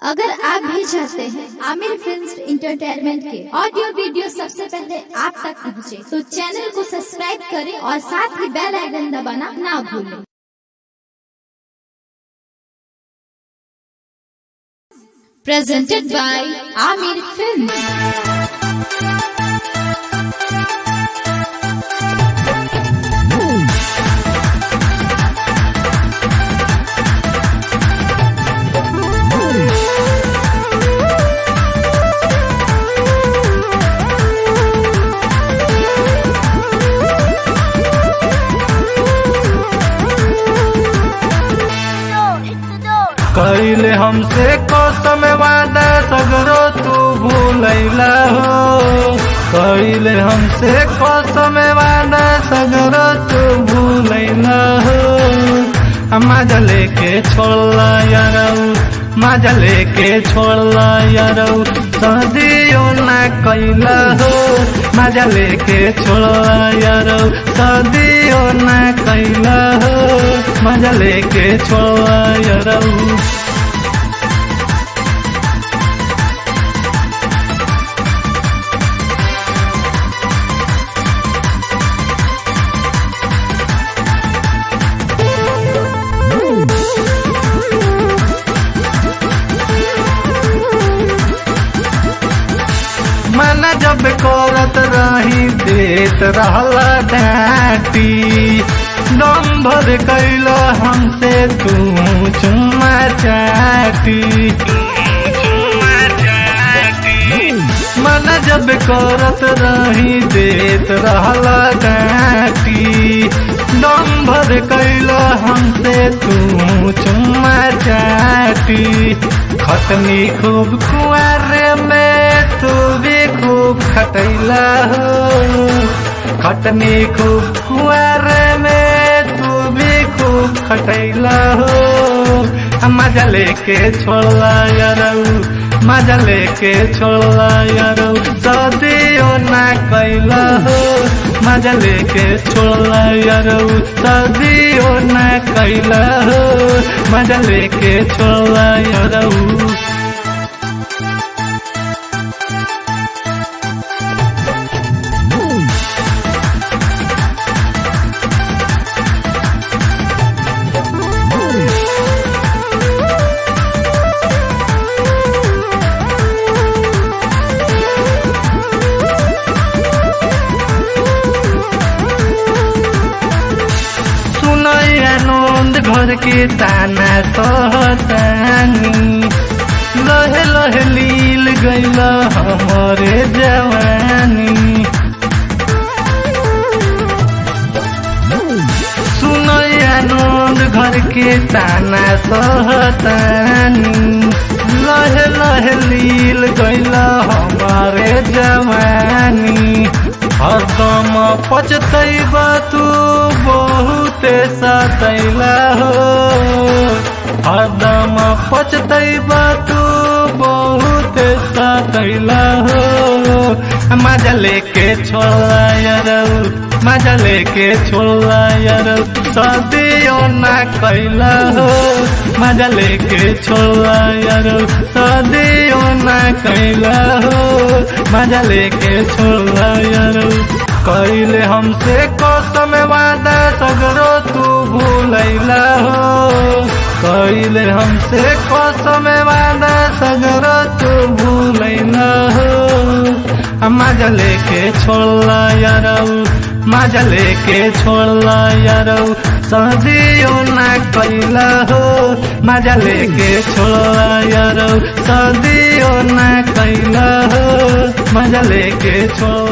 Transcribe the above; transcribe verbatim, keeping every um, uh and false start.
अगर आप भी चाहते हैं आमिर फिल्म्स इंटरटेनमेंट के ऑडियो वीडियो सबसे पहले आप तक पहुंचे, तो चैनल को सब्सक्राइब करें और साथ ही बेल आइकन दबाना ना भूलें। Presented by Amir Films। कइले हमसे कसम वादा सगरो तू भूलैला हो, कइले हमसे कसम वादा सगरो तू भूलैला हो। मजा लेके छोड़ला यारौ, मजा लेके छोड़ला यारौ, सदियो ना कैला हो। मजा लेके छोड़ला यारौ, सदियो ना कैला हो। मजा लेके छोड़ला यारौ। मना जब करत रही देत रहला डांटी, दम भर कैला हमसे तू चुम्मा चाटी। मना जब करत रही देत रहला डांटी, दम भर कैला हमसे तू चुम्मा चाटी। खटनी खूब कुआरे में तू भी खूब खटैला हो, खटनी खूब कुआरे में तू भी खूब खटैला हो। मजा लेके छोड़ला यारौ, मजा लेके छोड़ला यारौ, सदियो ना कैला हो। मजा लेके छोड़ला यारौ, सदियो ना कैला हो। मजा लेके छोड़ला यारौ। आनंद घर के ताना सहतानी, लहे लहे लील गइल हमरे जवानी। सुनय आनंद घर के ताना सहतानी, लहे लहे लील गइल हमारे जवानी। हरदम पछतैबा तू बहुते सतैला हो, हरदम पछतैबा तू बहुते सतैला हो। मजा लेके छोड़ला यारौ, मजा लेके छोड़ला यारौ, सदियो ना कैला हो। मजा लेके छोड़ला यारौ, सदियो ना कैला हो। मजा लेके छोड़ला यारौ। कइले हमसे कसम वादा सगरो तू भूलैला हो, कइले हमसे कसम वादा सगरो तू भूलैला हो। मजा लेके छोड़ला यारौ, मजा लेके छोड़ला यारौ, सदियो ना कैला हो। मजा लेके छोड़ला यारौ, सदियो ना कैला हो। मजा लेके छोड़